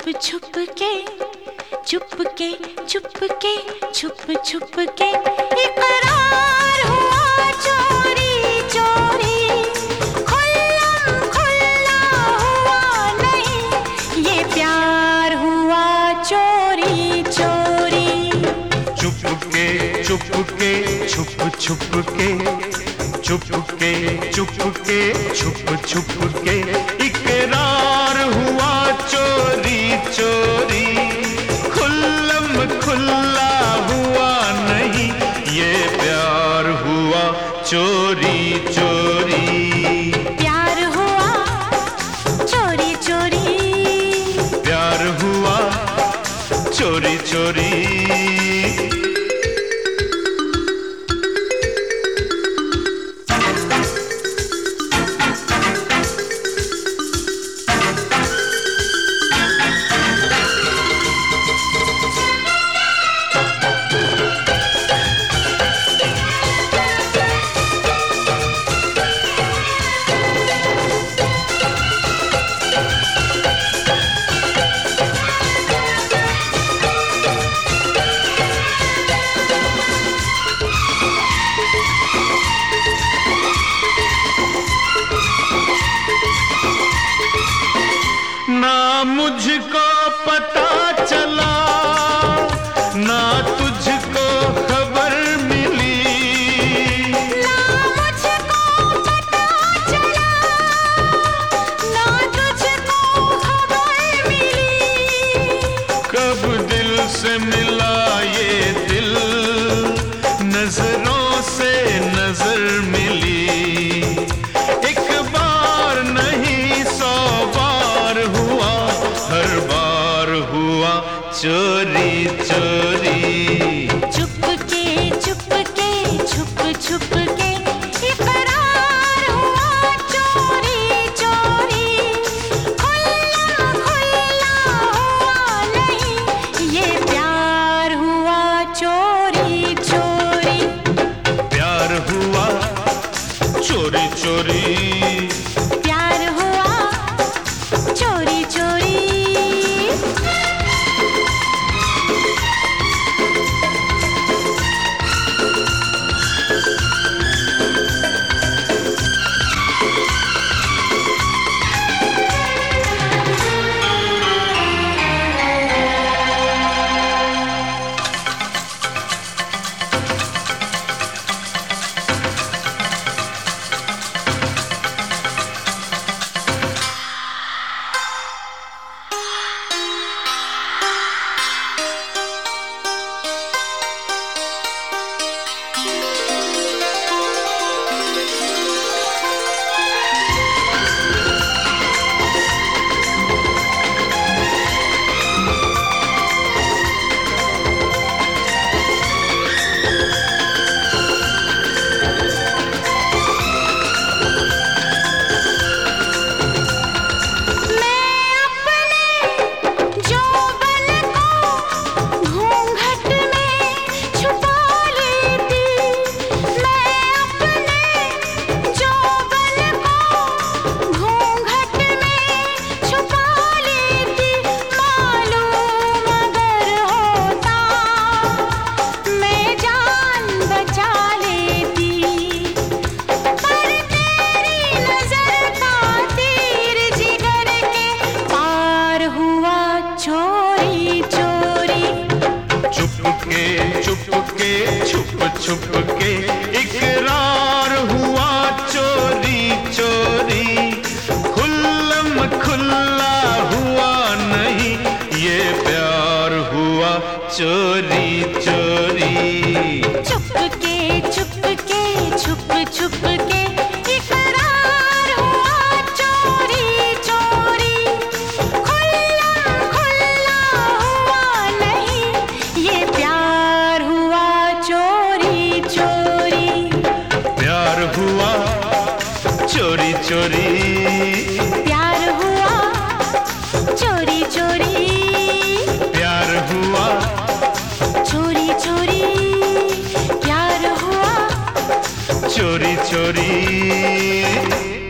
छुप के छुप के छुप के छुप छुप के इकरार हुआ चोरी चोरी, खुल्लम खुल्ला हुआ नहीं, ये प्यार हुआ चोरी चोरी। छुप के छुप के छुप छुप के छुप के छुप के छुप छुप के इकरार हुआ चोरी चोरी, खुल्लम खुल्ला हुआ नहीं, ये प्यार हुआ चोरी चोरी। प्यार हुआ चोरी चोरी, प्यार हुआ चोरी चोरी। ना मुझको पता चला, ना तुझको खबर मिली, ना मुझको पता चला, ना तुझको खबर मिली, कब दिल से मिला ये दिल, नजरों से नजर मिली, एक बार नहीं 100 बार हुआ, हर बार हुआ चोरी चोरी। छुप के छुप के छुप छुप के इकरार हुआ चोरी चोरी, खुल्ला खुल्ला हुआ नहीं, ये प्यार हुआ चोरी चोरी। प्यार हुआ चोरी चोरी, प्यार हुआ चोरी चोरी। छुप के इकरार हुआ चोरी चोरी, खुल्लम खुल्ला हुआ नहीं, ये प्यार हुआ चोरी चोरी। छुप के छुप के छुप छुप के इकरार हुआ चोरी चोरी, खुल्ला खुल्ला हुआ नहीं, ये प्यार हुआ चोरी चोरी। प्यार हुआ चोरी चोरी, प्यार हुआ चोरी चोरी, प्यार हुआ चोरी चोरी, प्यार हुआ चोरी चोरी।